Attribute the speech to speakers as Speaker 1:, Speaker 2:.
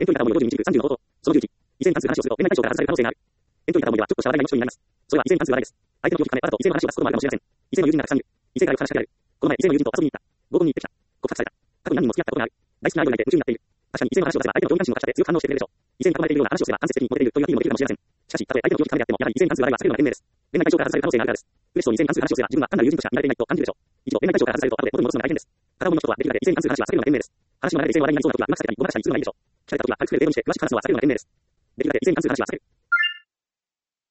Speaker 1: 遠距離からも41区30の方と、その11、異性に関する話をすると恋愛対象から外される可能性がある。遠距離からもではちょっとした話題が持ちになります。それは異性に関する話題です。相手の気を引かね、わざと異性の話を出すこともあるかもしれません。異性の友人がたくさんいる。異性からよく話しかけられる。この前異性の友人と遊びに行った。合コンに行ってきた。告白された。過去に何人も付き合ったことがある。大好きなアイドルがいて夢中になっている。確かに異性の話を出せば相手の興味関心を感じて強く反応してくれるでしょう。異性に囲まれているような話をすれば間接的にモテているというアピールもできるかもしれません。しかし、たとえ相手の気を引かれてあっても、やはり異性に関する話題は避けるのが賢明です。恋愛対象から外される可能性があるからです。嬉しそうに異性に関する話をすれば自分は単なる友人としか見られていないと感じるでしょう。一度恋愛対象から外されると後で元に戻すのが大変です。片思いの人はできるだけ異性に関する話は避けるのが賢明です。話の流れで異性の話題になりそうな時はうまく避けたりごまかしたりするのがいいでしょう。聞かれた時は軽く触れてもして詳しく話すのは避けるのが賢明です。できるだけ異性に関する話は避ける。